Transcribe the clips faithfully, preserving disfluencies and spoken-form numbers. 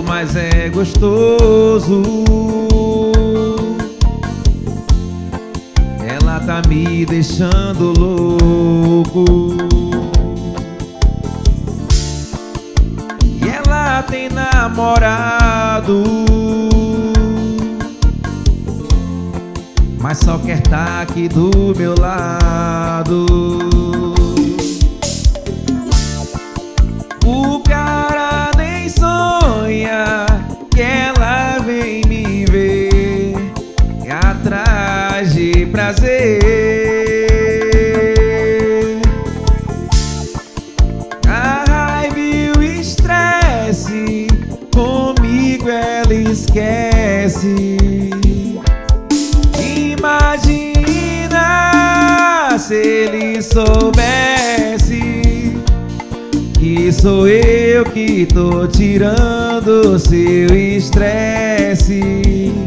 errado, mas é gostoso. Ela tá me deixando louco. E ela tem namorado, mas só quer tá aqui do meu lado. O cara nem sonha que ela vem me ver atrás de prazer. A raiva e o estresse comigo ela esquece. Imagina se ele soubesse que sou eu que tô tirando seu estresse.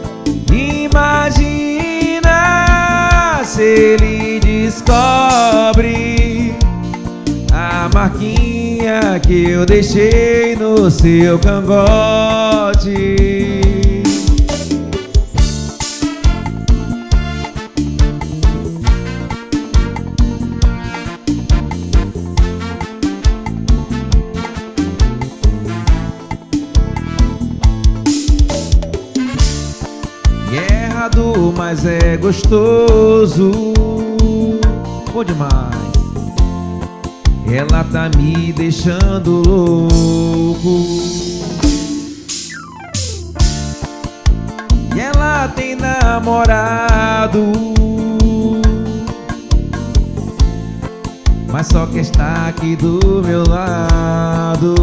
Imagina se ele descobre a marquinha que eu deixei no seu cangote. Errado, mas é gostoso. Bom demais. Ela tá me deixando louco. E ela tem namorado, mas só quer estar aqui do meu lado.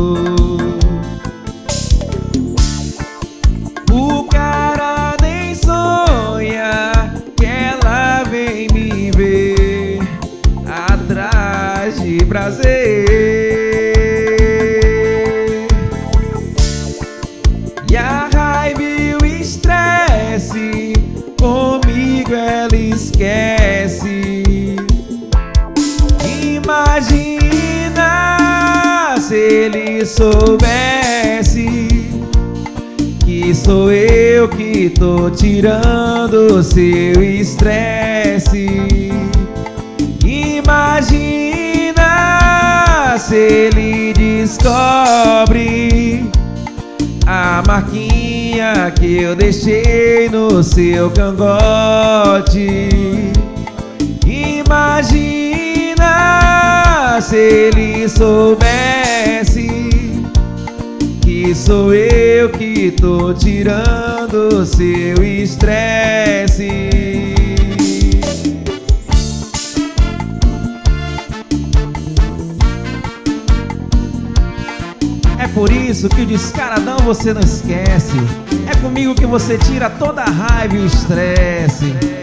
O cara nem sonha que ela vem me ver atrás de prazer. E a raiva e o estresse comigo ela esquece. Imagina se ele soubesse que sou eu que tô tirando seu estresse. Imagina se ele descobre a marquinha que eu deixei no seu cangote. Imagina se ele soubesse que sou eu que tô tirando seu estresse. É por isso que o descaradão você não esquece. É comigo que você tira toda a raiva e o estresse.